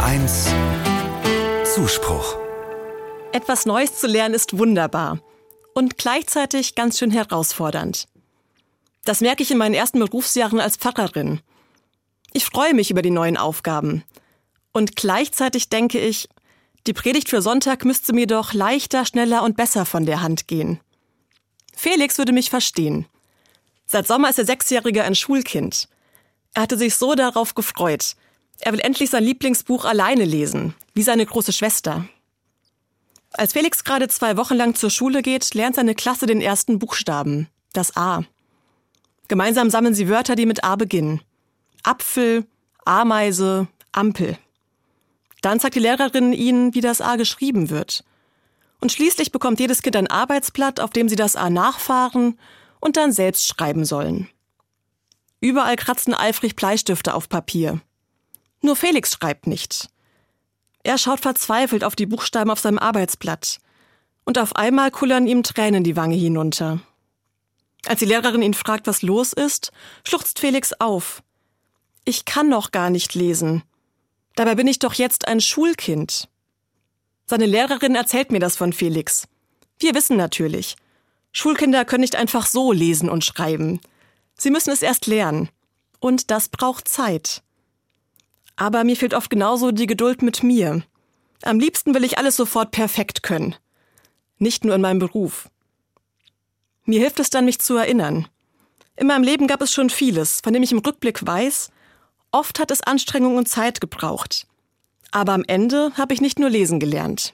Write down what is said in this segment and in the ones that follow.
1 Zuspruch. Etwas Neues zu lernen ist wunderbar und gleichzeitig ganz schön herausfordernd. Das merke ich in meinen ersten Berufsjahren als Pfarrerin. Ich freue mich über die neuen Aufgaben. Und gleichzeitig denke ich, die Predigt für Sonntag müsste mir doch leichter, schneller und besser von der Hand gehen. Felix würde mich verstehen. Seit Sommer ist er 6-Jähriger ein Schulkind. Er hatte sich so darauf gefreut. Er will endlich sein Lieblingsbuch alleine lesen, wie seine große Schwester. Als Felix gerade 2 Wochen lang zur Schule geht, lernt seine Klasse den ersten Buchstaben, das A. Gemeinsam sammeln sie Wörter, die mit A beginnen. Apfel, Ameise, Ampel. Dann zeigt die Lehrerin ihnen, wie das A geschrieben wird. Und schließlich bekommt jedes Kind ein Arbeitsblatt, auf dem sie das A nachfahren und dann selbst schreiben sollen. Überall kratzen eifrig Bleistifte auf Papier. Nur Felix schreibt nicht. Er schaut verzweifelt auf die Buchstaben auf seinem Arbeitsblatt. Und auf einmal kullern ihm Tränen die Wange hinunter. Als die Lehrerin ihn fragt, was los ist, schluchzt Felix auf. Ich kann noch gar nicht lesen. Dabei bin ich doch jetzt ein Schulkind. Seine Lehrerin erzählt mir das von Felix. Wir wissen natürlich, Schulkinder können nicht einfach so lesen und schreiben. Sie müssen es erst lernen. Und das braucht Zeit. Aber mir fehlt oft genauso die Geduld mit mir. Am liebsten will ich alles sofort perfekt können. Nicht nur in meinem Beruf. Mir hilft es dann, mich zu erinnern. In meinem Leben gab es schon vieles, von dem ich im Rückblick weiß, oft hat es Anstrengung und Zeit gebraucht. Aber am Ende habe ich nicht nur lesen gelernt.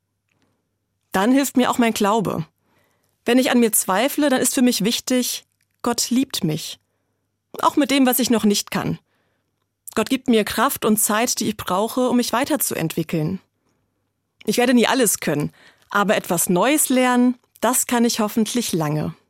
Dann hilft mir auch mein Glaube. Wenn ich an mir zweifle, dann ist für mich wichtig, Gott liebt mich. Auch mit dem, was ich noch nicht kann. Gott gibt mir Kraft und Zeit, die ich brauche, um mich weiterzuentwickeln. Ich werde nie alles können, aber etwas Neues lernen, das kann ich hoffentlich lange.